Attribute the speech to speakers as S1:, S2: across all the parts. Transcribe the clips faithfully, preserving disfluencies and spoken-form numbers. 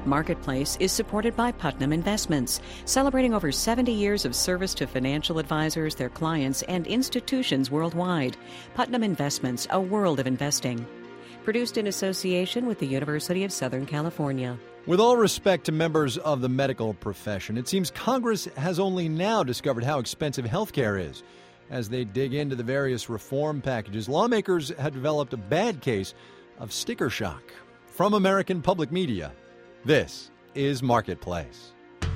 S1: Marketplace is supported by Putnam Investments, celebrating over seventy years of service to financial advisors, their clients, and institutions worldwide. Putnam Investments, a world of investing. Produced in association with the University of Southern California.
S2: With all respect to members of the medical profession, it seems Congress has only now discovered how expensive health care is. As they dig into the various reform packages, lawmakers have developed a bad case of sticker shock. From American Public Media, this is Marketplace.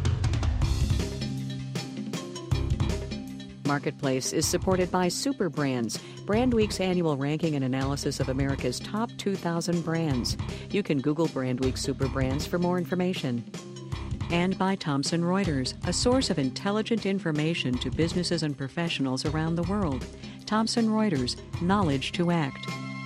S1: Marketplace is supported by Super Brands, Brandweek's annual ranking and analysis of America's top two thousand brands. You can Google Brandweek Super Brands for more information. And by Thomson Reuters, a source of intelligent information to businesses and professionals around the world. Thomson Reuters, knowledge to act.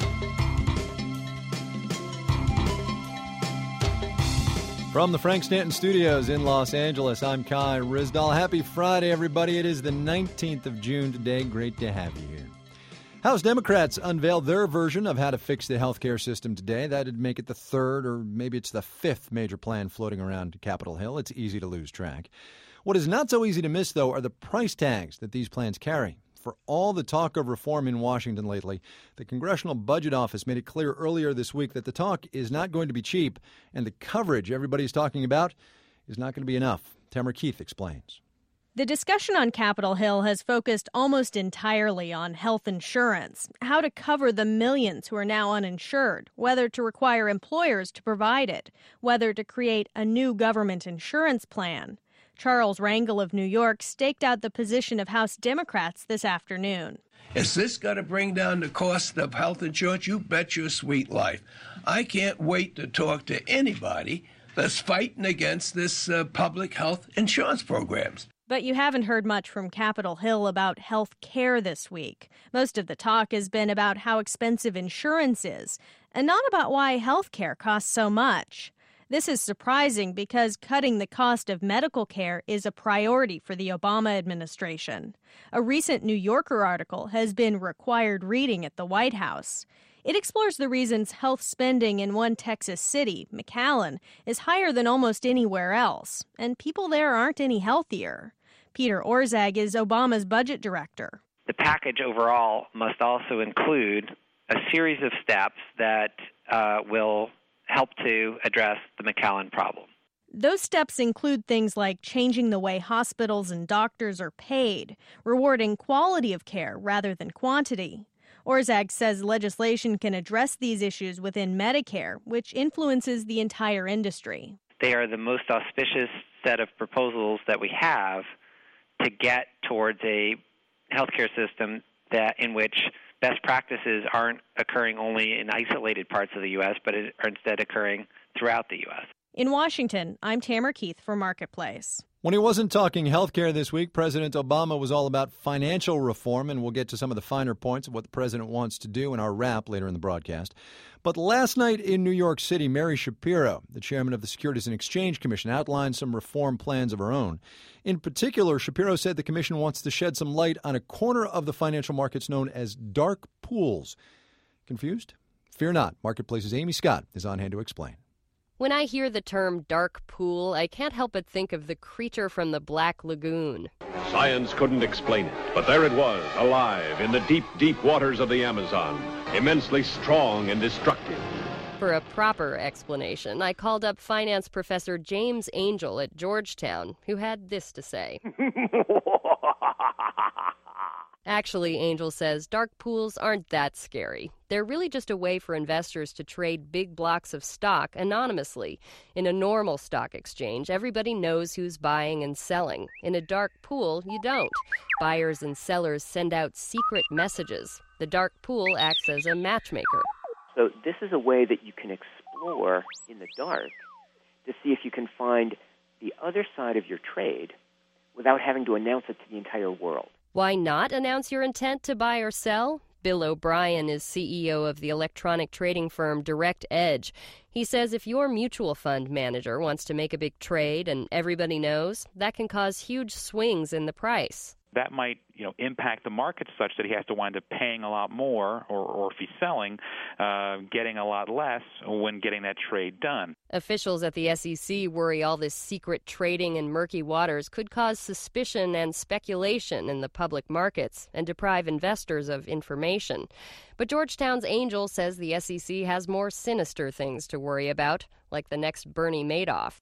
S2: From the Frank Stanton Studios in Los Angeles, I'm Kai Ryssdal. Happy Friday, everybody. It is the nineteenth of June today. Great to have you here. House Democrats unveiled their version of how to fix the healthcare system today. That'd make it the third, or maybe it's the fifth major plan floating around Capitol Hill. It's easy to lose track. What is not so easy to miss, though, are the price tags that these plans carry. For all the talk of reform in Washington lately, the Congressional Budget Office made it clear earlier this week that the talk is not going to be cheap, and the coverage everybody's talking about is not going to be enough. Tamara Keith explains.
S3: The discussion on Capitol Hill has focused almost entirely on health insurance, how to cover the millions who are now uninsured, whether to require employers to provide it, whether to create a new government insurance plan. Charles Rangel of New York staked out the position of House Democrats this afternoon.
S4: Is this going to bring down the cost of health insurance? You bet your sweet life. I can't wait to talk to anybody that's fighting against this uh, public health insurance programs.
S3: But you haven't heard much from Capitol Hill about health care this week. Most of the talk has been about how expensive insurance is, and not about why health care costs so much. This is surprising because cutting the cost of medical care is a priority for the Obama administration. A recent New Yorker article has been required reading at the White House. It explores the reasons health spending in one Texas city, McAllen, is higher than almost anywhere else, and people there aren't any healthier. Peter Orszag is Obama's budget director.
S5: The package overall must also include a series of steps that uh, will help to address the McAllen problem.
S3: Those steps include things like changing the way hospitals and doctors are paid, rewarding quality of care rather than quantity. Orszag says legislation can address these issues within Medicare, which influences the entire industry.
S5: They are the most auspicious set of proposals that we have to get towards a healthcare system that in which best practices aren't occurring only in isolated parts of the U S, but are instead occurring throughout the U S.
S3: In Washington, I'm Tamara Keith for Marketplace.
S2: When he wasn't talking health care this week, President Obama was all about financial reform, and we'll get to some of the finer points of what the president wants to do in our wrap later in the broadcast. But last night in New York City, Mary Shapiro, the chairman of the Securities and Exchange Commission, outlined some reform plans of her own. In particular, Shapiro said the commission wants to shed some light on a corner of the financial markets known as dark pools. Confused? Fear not. Marketplace's Amy Scott is on hand to explain.
S6: When I hear the term dark pool, I can't help but think of the creature from the Black Lagoon.
S7: Science couldn't explain it, but there it was, alive in the deep, deep waters of the Amazon, immensely strong and destructive.
S6: For a proper explanation, I called up finance professor James Angel at Georgetown, who had this to say. Actually, Angel says dark pools aren't that scary. They're really just a way for investors to trade big blocks of stock anonymously. In a normal stock exchange, everybody knows who's buying and selling. In a dark pool, you don't. Buyers and sellers send out secret messages. The dark pool acts as a matchmaker.
S8: So this is a way that you can explore in the dark to see if you can find the other side of your trade without having to announce it to the entire world.
S6: Why not announce your intent to buy or sell? Bill O'Brien is C E O of the electronic trading firm Direct Edge. He says if your mutual fund manager wants to make a big trade and everybody knows, that can cause huge swings in the price.
S9: That might, you know, impact the market such that he has to wind up paying a lot more, or, or if he's selling, uh, getting a lot less when getting that trade done.
S6: Officials at the S E C worry all this secret trading in murky waters could cause suspicion and speculation in the public markets and deprive investors of information. But Georgetown's Angel says the S E C has more sinister things to worry about, like the next Bernie Madoff.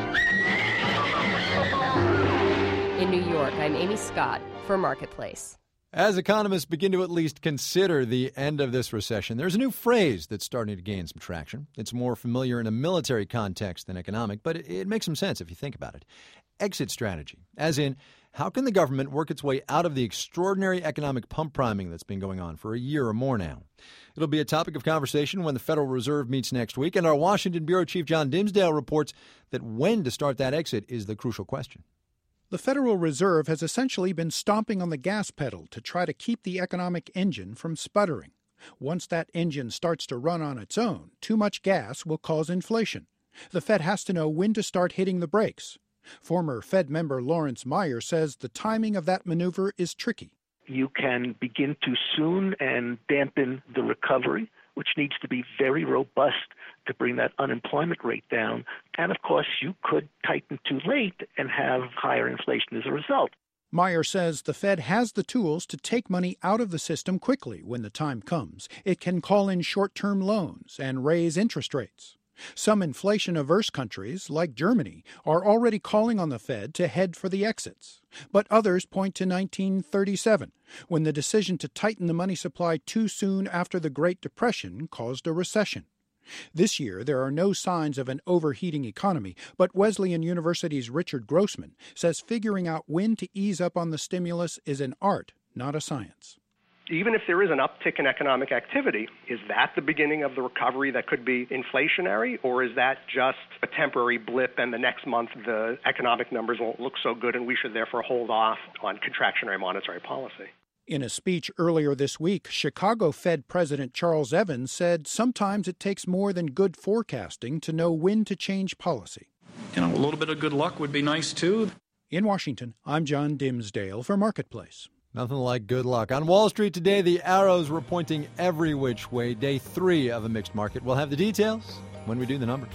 S6: In New York, I'm Amy Scott for Marketplace.
S2: As economists begin to at least consider the end of this recession, there's a new phrase that's starting to gain some traction. It's more familiar in a military context than economic, but it, it makes some sense if you think about it. Exit strategy, as in, how can the government work its way out of the extraordinary economic pump priming that's been going on for a year or more now? It'll be a topic of conversation when the Federal Reserve meets next week, and our Washington Bureau Chief John Dimsdale reports that when to start that exit is the crucial question.
S10: The Federal Reserve has essentially been stomping on the gas pedal to try to keep the economic engine from sputtering. Once that engine starts to run on its own, too much gas will cause inflation. The Fed has to know when to start hitting the brakes. Former Fed member Lawrence Meyer says the timing of that maneuver is tricky.
S11: You can begin too soon and dampen the recovery, which needs to be very robust to bring that unemployment rate down. And, of course, you could tighten too late and have higher inflation as a result.
S10: Meyer says the Fed has the tools to take money out of the system quickly when the time comes. It can call in short-term loans and raise interest rates. Some inflation-averse countries, like Germany, are already calling on the Fed to head for the exits. But others point to nineteen thirty-seven, when the decision to tighten the money supply too soon after the Great Depression caused a recession. This year, there are no signs of an overheating economy, but Wesleyan University's Richard Grossman says figuring out when to ease up on the stimulus is an art, not a science.
S12: Even if there is an uptick in economic activity, is that the beginning of the recovery that could be inflationary, or is that just a temporary blip and the next month the economic numbers won't look so good and we should therefore hold off on contractionary monetary policy?
S10: In a speech earlier this week, Chicago Fed President Charles Evans said sometimes it takes more than good forecasting to know when to change policy.
S13: You know, a little bit of good luck would be nice, too.
S10: In Washington, I'm John Dimsdale for Marketplace.
S2: Nothing like good luck. On Wall Street today, the arrows were pointing every which way. Day three of a mixed market. We'll have the details when we do the numbers.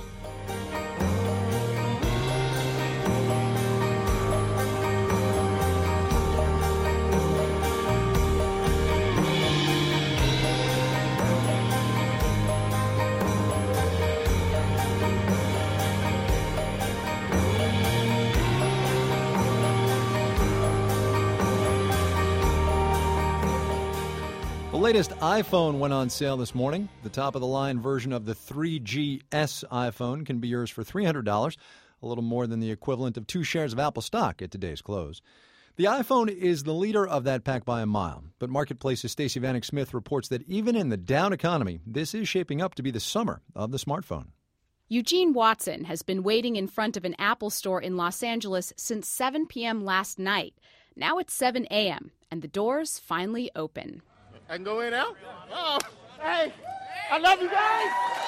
S2: The latest iPhone went on sale this morning. The top-of-the-line version of the three G S iPhone can be yours for three hundred dollars, a little more than the equivalent of two shares of Apple stock at today's close. The iPhone is the leader of that pack by a mile, but Marketplace's Stacey Vanek Smith reports that even in the down economy, this is shaping up to be the summer of the smartphone.
S14: Eugene Watson has been waiting in front of an Apple store in Los Angeles since seven p.m. last night. Now it's seven a.m., and the doors finally open.
S15: I can go in now? Oh, hey, I love you guys.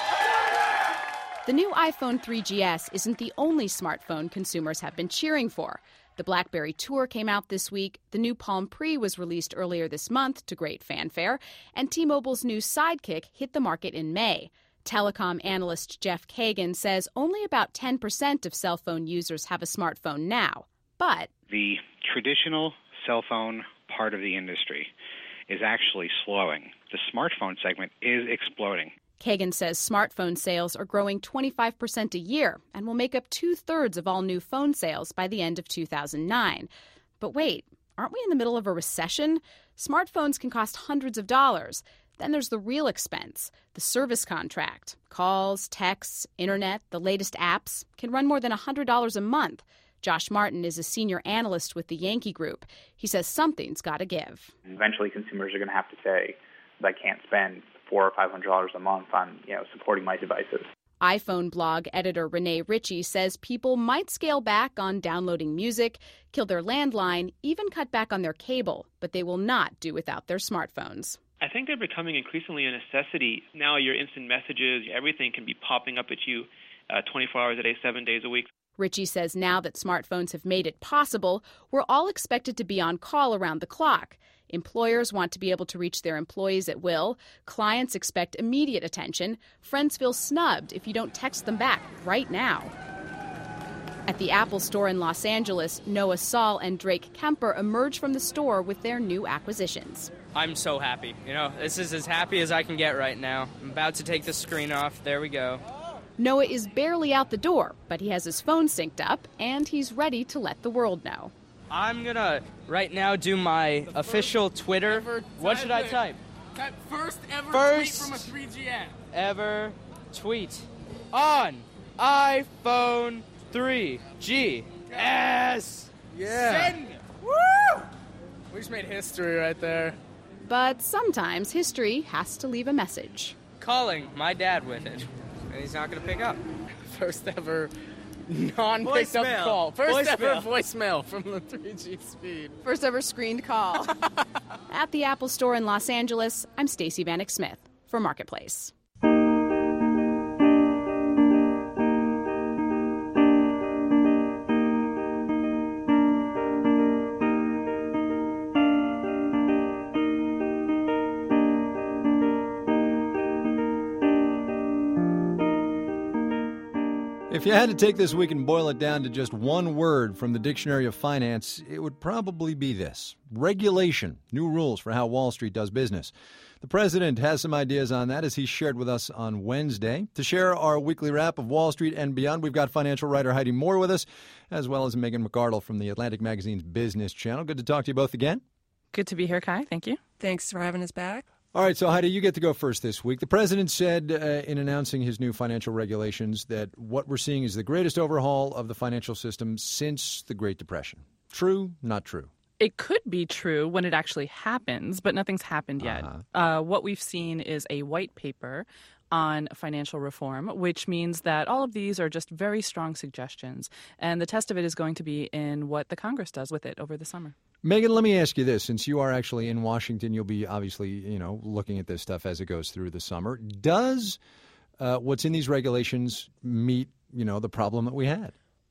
S14: The new iPhone three G S isn't the only smartphone consumers have been cheering for. The BlackBerry Tour came out this week, the new Palm Pre was released earlier this month to great fanfare, and T-Mobile's new Sidekick hit the market in May. Telecom analyst Jeff Kagan says only about ten percent of cell phone users have a smartphone now. But
S16: the traditional cell phone part of the industry is actually slowing. The smartphone segment is exploding.
S14: Kagan says smartphone sales are growing twenty-five percent a year and will make up two-thirds of all new phone sales by the end of two thousand nine. But wait, aren't we in the middle of a recession? Smartphones can cost hundreds of dollars. Then there's the real expense, the service contract. Calls, texts, internet, the latest apps can run more than one hundred dollars a month. Josh Martin is a senior analyst with the Yankee Group. He says something's got to give.
S17: Eventually, consumers are going to have to say, I can't spend four or five hundred dollars a month on, you know, supporting my devices.
S14: iPhone blog editor Renee Ritchie says people might scale back on downloading music, kill their landline, even cut back on their cable, but they will not do without their smartphones.
S18: I think they're becoming increasingly a necessity. Now your instant messages, everything can be popping up at you uh, twenty-four hours a day, seven days a week.
S14: Ritchie says now that smartphones have made it possible, we're all expected to be on call around the clock. Employers want to be able to reach their employees at will. Clients expect immediate attention. Friends feel snubbed if you don't text them back right now. At the Apple store in Los Angeles, Noah Saul and Drake Kemper emerge from the store with their new acquisitions.
S19: I'm so happy. You know, this is as happy as I can get right now. I'm about to take the screen off. There we go.
S14: Noah is barely out the door, but he has his phone synced up, and he's ready to let the world know.
S19: I'm gonna, right now, do my official Twitter. What should I type?
S15: Type first ever
S19: First
S15: tweet from a three G ad.
S19: Ever tweet on iPhone three G S.
S15: Yeah.
S19: Send.
S15: Woo! We just made history right there.
S14: But sometimes history has to leave a message.
S19: Calling my dad with it, and he's not gonna pick up.
S15: First ever non-picked up
S19: Voicemail.
S15: call. First
S19: Voicemail.
S15: ever voicemail from the three G speed.
S14: First ever screened call. At the Apple store in Los Angeles, I'm Stacey Vanek Smith for Marketplace.
S2: If you had to take this week and boil it down to just one word from the Dictionary of Finance, it would probably be this: regulation, new rules for how Wall Street does business. The president has some ideas on that, as he shared with us on Wednesday. To share our weekly wrap of Wall Street and beyond, we've got financial writer Heidi Moore with us, as well as Megan McArdle from the Atlantic Magazine's Business Channel. Good to talk to you both again.
S20: Good to be here, Kai. Thank you.
S21: Thanks for having us back.
S2: All right, so Heidi, you get to go first this week. The president said uh, in announcing his new financial regulations that what we're seeing is the greatest overhaul of the financial system since the Great Depression. True, not true?
S20: It could be true when it actually happens, but nothing's happened yet. Uh-huh. Uh, what we've seen is a white paper on financial reform, which means that all of these are just very strong suggestions. And the test of it is going to be in what the Congress does with it over the summer.
S2: Megan, let me ask you this. Since you are actually in Washington, you'll be obviously, you know, looking at this stuff as it goes through the summer. Does uh, what's in these regulations meet, you know, the problem that we had?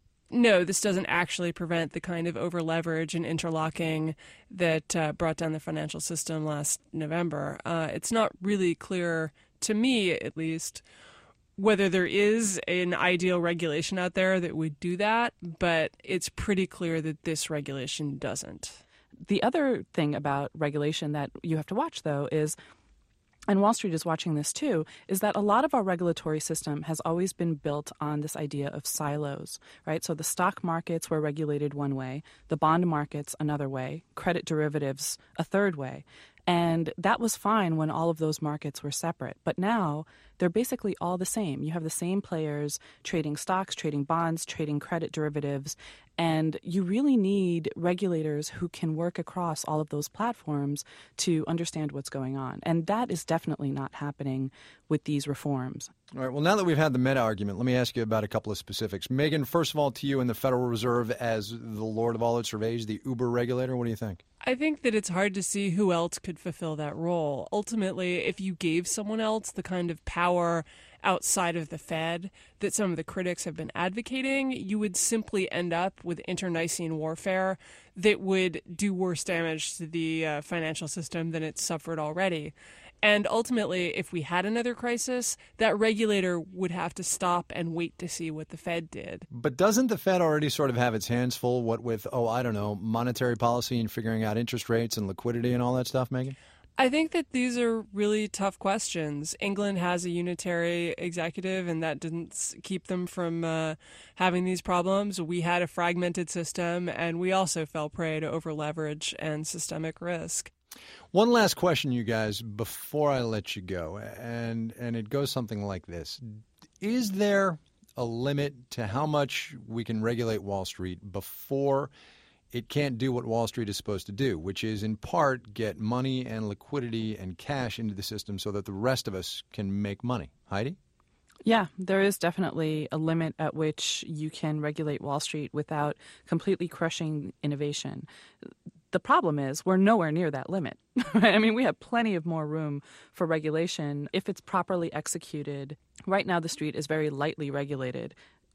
S21: No, this doesn't actually prevent the kind of over-leverage and interlocking that uh, brought down the financial system last November. Uh, it's not really clear, to me at least, whether there is an ideal regulation out there that would do that, but it's pretty clear that this regulation doesn't.
S20: The other thing about regulation that you have to watch, though, is, and Wall Street is watching this too, is that a lot of our regulatory system has always been built on this idea of silos, right? So the stock markets were regulated one way, the bond markets another way, credit derivatives a third way. And that was fine when all of those markets were separate. But now they're basically all the same. You have the same players trading stocks, trading bonds, trading credit derivatives. And you really need regulators who can work across all of those platforms to understand what's going on. And that is definitely not happening with these reforms.
S2: All right. Well, now that we've had the meta argument, let me ask you about a couple of specifics. Megan, first of all, to you and the Federal Reserve as the lord of all its surveys, the uber regulator, what do you think?
S21: I think that it's hard to see who else could fulfill that role. Ultimately, if you gave someone else the kind of power outside of the Fed that some of the critics have been advocating, you would simply end up with internecine warfare that would do worse damage to the uh, financial system than it's suffered already. And ultimately, if we had another crisis, that regulator would have to stop and wait to see what the Fed did.
S2: But doesn't the Fed already sort of have its hands full, what with, oh, I don't know, monetary policy and figuring out interest rates and liquidity and all that stuff, Megan?
S21: I think that these are really tough questions. England has a unitary executive, and that didn't keep them from uh, having these problems. We had a fragmented system, and we also fell prey to over-leverage and systemic risk.
S2: One last question, you guys, before I let you go, and and it goes something like this. Is there a limit to how much we can regulate Wall Street before it can't do what Wall Street is supposed to do, which is in part get money and liquidity and cash into the system so that the rest of us can make money? Heidi?
S20: Yeah, there is definitely a limit at which you can regulate Wall Street without completely crushing innovation. The problem is we're nowhere near that limit. I mean, we have plenty of more room for regulation if it's properly executed. Right now, the street is very lightly regulated.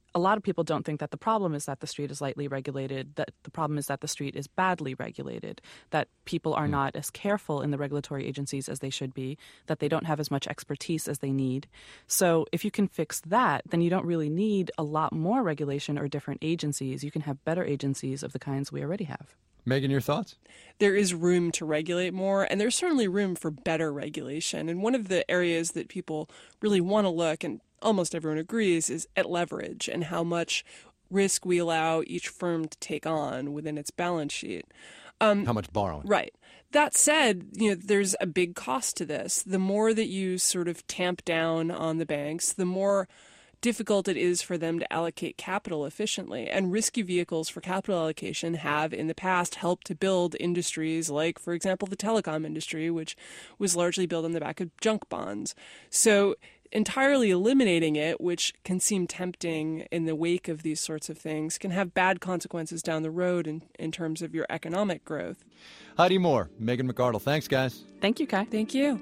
S20: a lot of people don't think that the problem is that the street is lightly regulated, that the problem is that the street is badly regulated, that people are mm. not as careful in the regulatory agencies as they should be, that they don't have as much expertise as they need. So if you can fix that, then you don't really need a lot more regulation or different agencies. You can have better agencies of the kinds we already have.
S2: Megan, your thoughts?
S21: There is room to regulate more, and there's certainly room for better regulation. And one of the areas that people really want to look, and almost everyone agrees, is at leverage and how much risk we allow each firm to take on within its balance sheet. Um,
S2: how much borrowing.
S21: Right. That said, you know, there's a big cost to this. The more that you sort of tamp down on the banks, the more difficult it is for them to allocate capital efficiently. And risky vehicles for capital allocation have in the past helped to build industries like, for example, the telecom industry, which was largely built on the back of junk bonds. So entirely eliminating it, which can seem tempting in the wake of these sorts of things, can have bad consequences down the road in, in terms of your economic growth.
S2: Heidi Moore, Megan McArdle. Thanks, guys.
S20: Thank you, Kai.
S21: Thank you.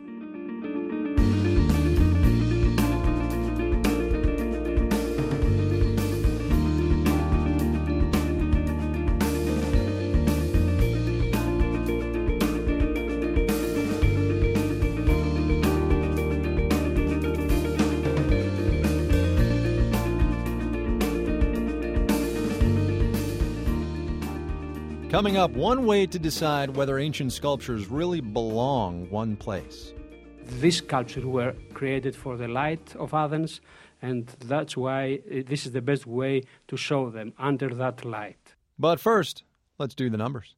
S2: Coming up, one way to decide whether ancient sculptures really belong one place.
S1: These sculptures were created for the light of Athens, and that's why this is the best way to show them, under that light.
S2: But first, let's do the numbers.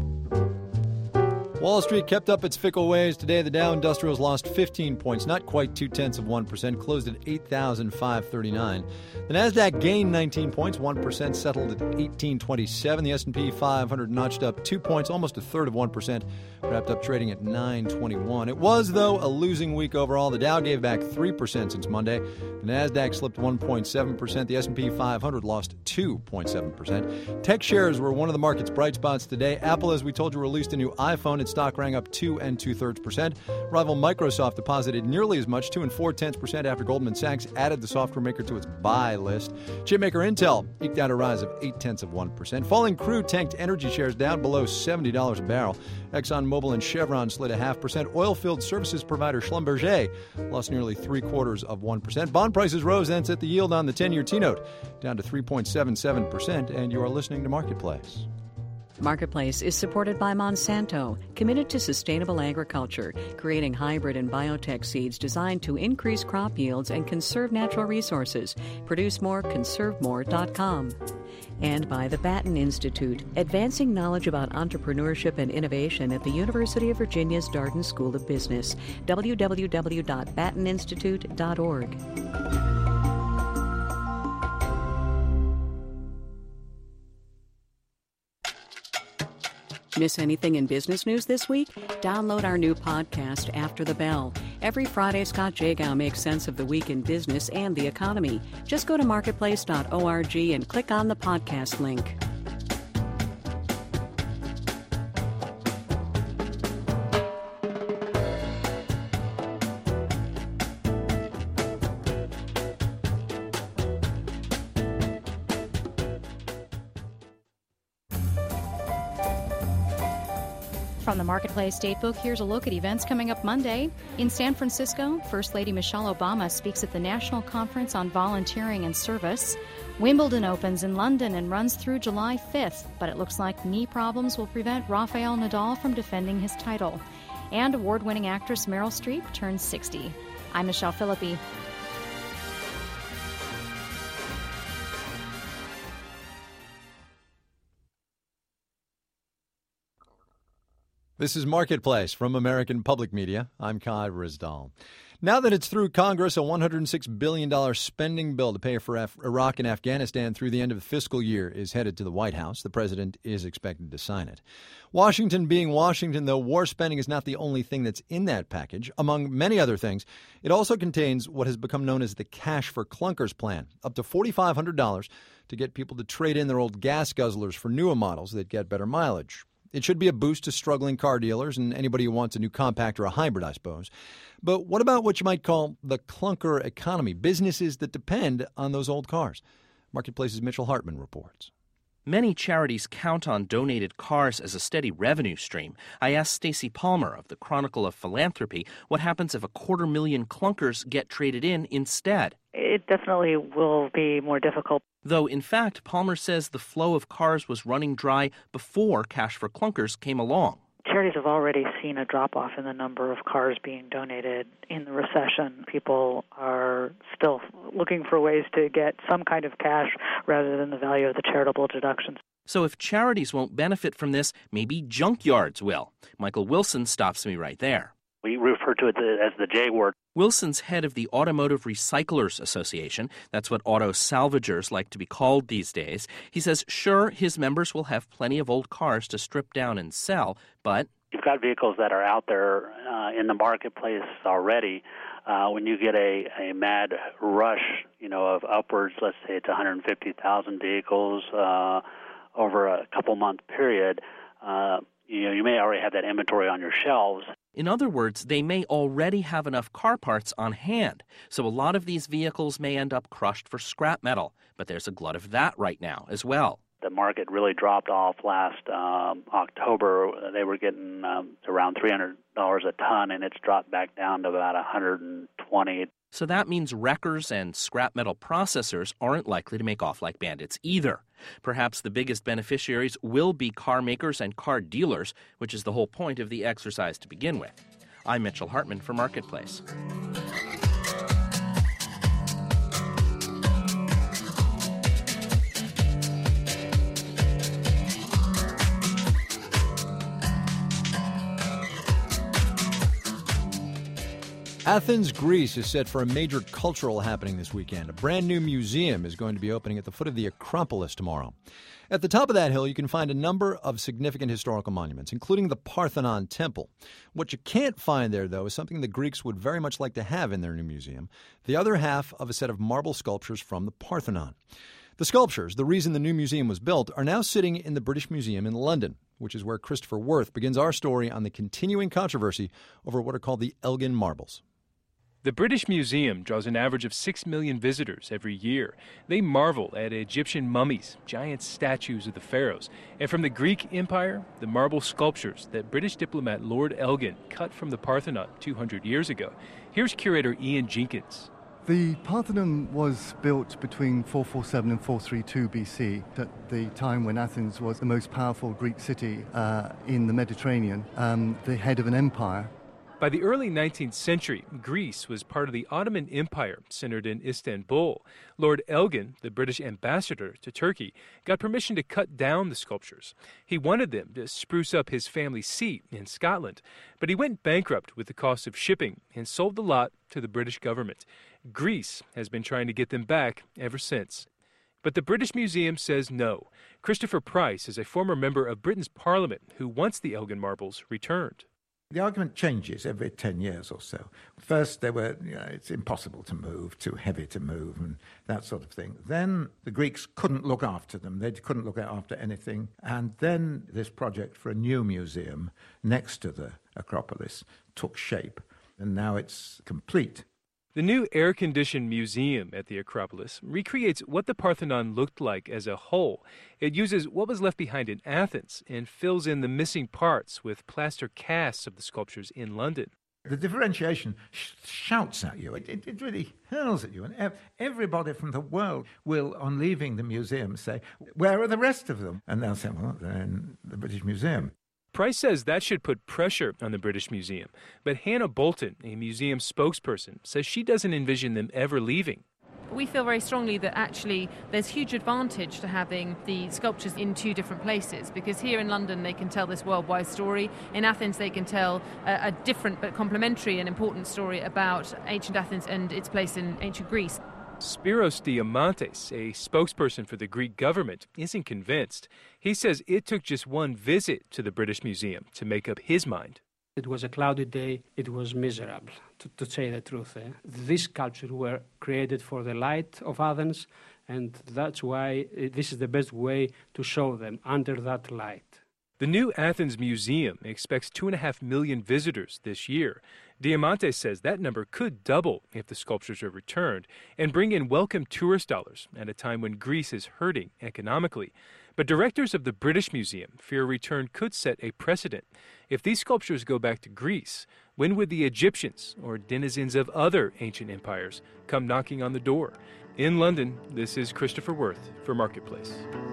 S2: Wall Street kept up its fickle ways. Today, the Dow Industrials lost fifteen points, not quite two-tenths of one percent, closed at eight thousand five hundred thirty-nine. The Nasdaq gained nineteen points, one percent, settled at eighteen twenty-seven. The S and P five hundred notched up two points, almost a third of one percent, wrapped up trading at nine twenty-one. It was, though, a losing week overall. The Dow gave back three percent since Monday. The Nasdaq slipped one point seven percent. The S and P five hundred lost two point seven percent. Tech shares were one of the market's bright spots today. Apple, as we told you, released a new iPhone. Its stock rang up two and two-thirds percent. Rival Microsoft deposited nearly as much, two and four-tenths percent, after Goldman Sachs added the software maker to its buy list. Chipmaker Intel eked out a rise of eight-tenths of one percent. Falling crude tanked energy shares down below seventy dollars a barrel. ExxonMobil and Chevron slid a half percent. Oilfield services provider Schlumberger lost nearly three-quarters of one percent. Bond prices rose, then set the yield on the ten-year T-note down to three point seven seven percent. And you are listening to Marketplace.
S22: Marketplace is supported by Monsanto, committed to sustainable agriculture, creating hybrid and biotech seeds designed to increase crop yields and conserve natural resources. Produce more, conserve more dot com. And by the Batten Institute, advancing knowledge about entrepreneurship and innovation at the University of Virginia's Darden School of Business. w w w dot batten institute dot org. Miss anything in business news this week? Download our new podcast, After the Bell. Every Friday, Scott Jagow makes sense of the week in business and the economy. Just go to marketplace dot org and click on the podcast link.
S23: From the Marketplace Datebook, here's a look at events coming up Monday. In San Francisco, First Lady Michelle Obama speaks at the National Conference on Volunteering and Service. Wimbledon opens in London and runs through July fifth, but it looks like knee problems will prevent Rafael Nadal from defending his title. And award-winning actress Meryl Streep turns sixty. I'm Michelle Philippi.
S2: This is Marketplace from American Public Media. I'm Kai Rizdal. Now that it's through Congress, a one hundred six billion dollars spending bill to pay for Af- Iraq and Afghanistan through the end of the fiscal year is headed to the White House. The president is expected to sign it. Washington being Washington, though, war spending is not the only thing that's in that package. Among many other things, it also contains what has become known as the Cash for Clunkers plan, up to four thousand five hundred dollars to get people to trade in their old gas guzzlers for newer models that get better mileage. It should be a boost to struggling car dealers and anybody who wants a new compact or a hybrid, I suppose. But what about what you might call the clunker economy, businesses that depend on those old cars? Marketplace's Mitchell Hartman reports.
S3: Many charities count on donated cars as a steady revenue stream. I asked Stacy Palmer of the Chronicle of Philanthropy what happens if a quarter million clunkers get traded in instead.
S4: It definitely will be more difficult.
S3: Though, in fact, Palmer says the flow of cars was running dry before Cash for Clunkers came along.
S4: Charities have already seen a drop-off in the number of cars being donated in the recession. People are still looking for ways to get some kind of cash rather than the value of the charitable deductions.
S3: So if charities won't benefit from this, maybe junkyards will. Michael Wilson stops me right there.
S5: We refer to it as the J word.
S3: Wilson's head of the Automotive Recyclers Association. That's what auto salvagers like to be called these days. He says, sure, his members will have plenty of old cars to strip down and sell, but
S5: you've got vehicles that are out there uh, in the marketplace already. Uh, when you get a, a mad rush, you know, of upwards, let's say it's one hundred fifty thousand vehicles uh, over a couple-month period, uh, you know, you may already have that inventory on your shelves.
S3: In other words, they may already have enough car parts on hand, so a lot of these vehicles may end up crushed for scrap metal. But there's a glut of that right now as well.
S5: The market really dropped off last um, October. They were getting um, around three hundred dollars a ton, and it's dropped back down to about one hundred twenty dollars.
S3: So that means wreckers and scrap metal processors aren't likely to make off like bandits either. Perhaps the biggest beneficiaries will be car makers and car dealers, which is the whole point of the exercise to begin with. I'm Mitchell Hartman for Marketplace.
S2: Athens, Greece is set for a major cultural happening this weekend. A brand new museum is going to be opening at the foot of the Acropolis tomorrow. At the top of that hill, you can find a number of significant historical monuments, including the Parthenon Temple. What you can't find there, though, is something the Greeks would very much like to have in their new museum, the other half of a set of marble sculptures from the Parthenon. The sculptures, the reason the new museum was built, are now sitting in the British Museum in London, which is where Christopher Worth begins our story on the continuing controversy over what are called the Elgin Marbles.
S24: The British Museum draws an average of six million visitors every year. They marvel at Egyptian mummies, giant statues of the pharaohs, and from the Greek Empire, the marble sculptures that British diplomat Lord Elgin cut from the Parthenon two hundred years ago. Here's curator Ian Jenkins.
S25: The Parthenon was built between four forty-seven and four thirty-two B C, at the time when Athens was the most powerful Greek city uh, in the Mediterranean, um, the head of an empire.
S24: By the early nineteenth century, Greece was part of the Ottoman Empire, centered in Istanbul. Lord Elgin, the British ambassador to Turkey, got permission to cut down the sculptures. He wanted them to spruce up his family seat in Scotland, but he went bankrupt with the cost of shipping and sold the lot to the British government. Greece has been trying to get them back ever since. But the British Museum says no. Christopher Price is a former member of Britain's Parliament who wants the Elgin marbles returned.
S26: The argument changes every ten years or so. First, they were, you know, it's impossible to move, too heavy to move, and that sort of thing. Then the Greeks couldn't look after them. They couldn't look after anything. And then this project for a new museum next to the Acropolis took shape, and now it's complete.
S24: The new air-conditioned museum at the Acropolis recreates what the Parthenon looked like as a whole. It uses what was left behind in Athens and fills in the missing parts with plaster casts of the sculptures in London.
S26: The differentiation sh- shouts at you. It, it, it really hurls at you. And ev- everybody from the world will, on leaving the museum, say, where are the rest of them? And they'll say, well, they're in the British Museum.
S24: Price says that should put pressure on the British Museum. But Hannah Bolton, a museum spokesperson, says she doesn't envision them ever leaving.
S27: We feel very strongly that actually there's huge advantage to having the sculptures in two different places, because here in London they can tell this worldwide story. In Athens they can tell a, a different but complementary and important story about ancient Athens and its place in ancient Greece.
S24: Spiros Diamantes, a spokesperson for the Greek government, isn't convinced. He says it took just one visit to the British Museum to make up his mind.
S1: It was a cloudy day. It was miserable, to, to say the truth. Eh? These sculptures were created for the light of Athens, and that's why this is the best way to show them, under that light.
S24: The new Athens Museum expects two and a half million visitors this year. Diamante says that number could double if the sculptures are returned and bring in welcome tourist dollars at a time when Greece is hurting economically. But directors of the British Museum fear a return could set a precedent. If these sculptures go back to Greece, when would the Egyptians or denizens of other ancient empires come knocking on the door? In London, this is Christopher Worth for Marketplace.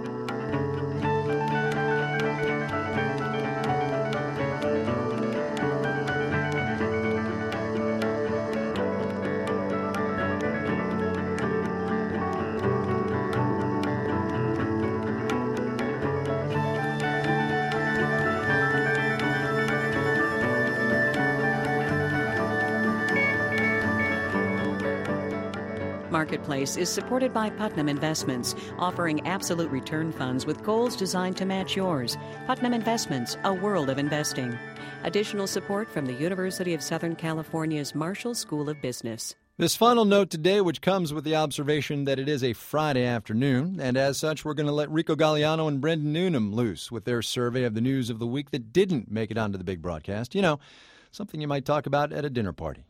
S22: Marketplace is supported by Putnam Investments, offering absolute return funds with goals designed to match yours. Putnam Investments, a world of investing. Additional support from the University of Southern California's Marshall School of Business.
S2: This final note today, which comes with the observation that it is a Friday afternoon, and as such, we're going to let Rico Galliano and Brendan Noonan loose with their survey of the news of the week that didn't make it onto the big broadcast. You know, something you might talk about at a dinner party.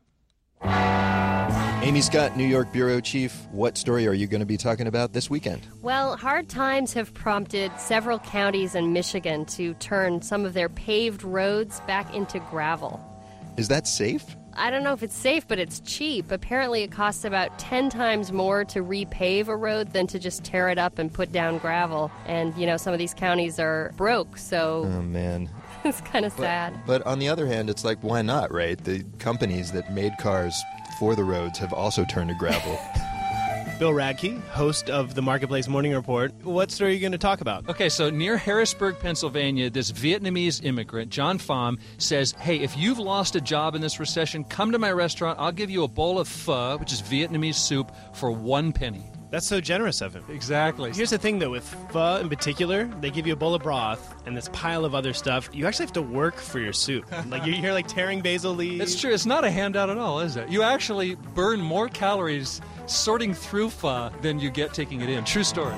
S6: Amy Scott, New York Bureau Chief, what story are you going to be talking about this weekend?
S7: Well, hard times have prompted several counties in Michigan to turn some of their paved roads back into gravel.
S6: Is that safe?
S7: I don't know if it's safe, but it's cheap. Apparently it costs about ten times more to repave a road than to just tear it up and put down gravel. And, you know, some of these counties are broke, so...
S6: Oh, man.
S7: It's kind of
S6: but,
S7: sad.
S6: But on the other hand, it's like, why not, right? The companies that made cars for the roads have also turned to gravel.
S8: Bill Radke, host of the Marketplace Morning Report. What story are you going to talk about?
S9: Okay, so near Harrisburg, Pennsylvania, this Vietnamese immigrant, John Pham, says, hey, if you've lost a job in this recession, come to my restaurant. I'll give you a bowl of pho, which is Vietnamese soup, for one penny.
S8: That's so generous of him.
S9: Exactly.
S8: Here's the thing, though, with pho in particular, they give you a bowl of broth and this pile of other stuff. You actually have to work for your soup. Like, you're here, like, tearing basil leaves.
S9: It's true. It's not a handout at all, is it? You actually burn more calories sorting through pho than you get taking it in. True story.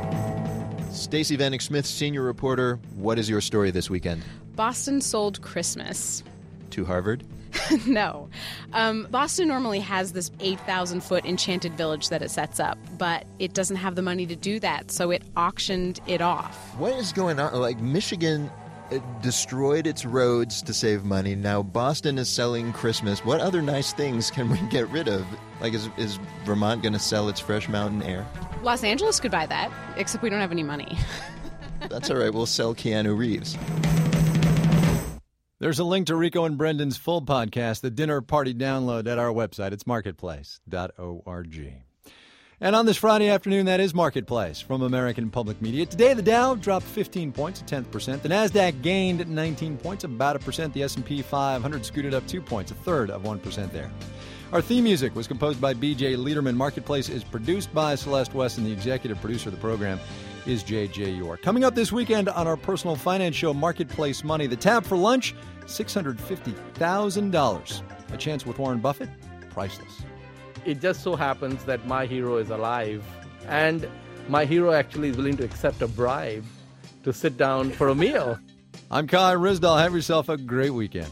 S6: Stacey Vanek Smith, senior reporter. What is your story this weekend?
S14: Boston sold Christmas.
S6: To Harvard?
S14: No. Um, Boston normally has this eight thousand foot enchanted village that it sets up, but it doesn't have the money to do that, so it auctioned it off.
S6: What is going on? Like, Michigan it destroyed its roads to save money. Now Boston is selling Christmas. What other nice things can we get rid of? Like, is, is Vermont going to sell its fresh mountain air?
S14: Los Angeles could buy that, except we don't have any money.
S6: That's all right. We'll sell Keanu Reeves.
S2: There's a link to Rico and Brendan's full podcast, the Dinner Party Download, at our website. It's marketplace dot org. And on this Friday afternoon, that is Marketplace from American Public Media. Today, the Dow dropped fifteen points, a tenth percent. The NASDAQ gained nineteen points, about a percent. The S and P five hundred scooted up two points, a third of one percent there. Our theme music was composed by B J Liederman. Marketplace is produced by Celeste West, and the executive producer of the program is J J York. Coming up this weekend on our personal finance show, Marketplace Money, the tab for lunch, six hundred fifty thousand dollars. A chance with Warren Buffett? Priceless.
S11: It just so happens that my hero is alive, and my hero actually is willing to accept a bribe to sit down for a meal.
S2: I'm Kai Ryssdal. Have yourself a great weekend.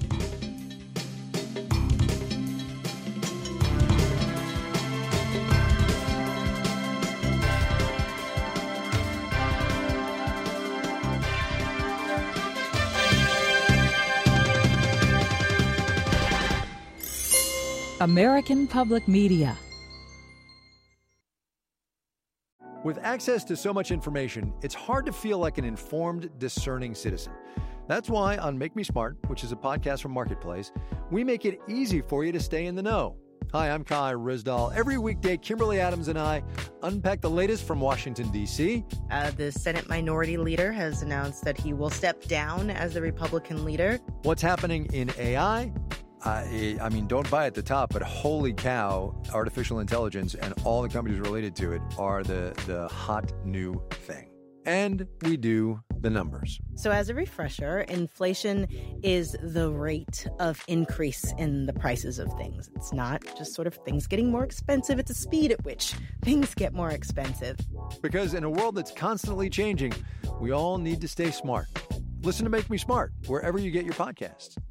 S12: American Public Media.
S2: With access to so much information, it's hard to feel like an informed, discerning citizen. That's why on Make Me Smart, which is a podcast from Marketplace, we make it easy for you to stay in the know. Hi, I'm Kai Ryssdal. Every weekday, Kimberly Adams and I unpack the latest from Washington, D C
S13: Uh, the Senate Minority Leader has announced that he will step down as the Republican leader.
S2: What's happening in A I? Uh, I mean, don't buy at the top, but holy cow, artificial intelligence and all the companies related to it are the, the hot new thing. And we do the numbers.
S13: So as a refresher, inflation is the rate of increase in the prices of things. It's not just sort of things getting more expensive. It's a speed at which things get more expensive.
S2: Because in a world that's constantly changing, we all need to stay smart. Listen to Make Me Smart wherever you get your podcasts.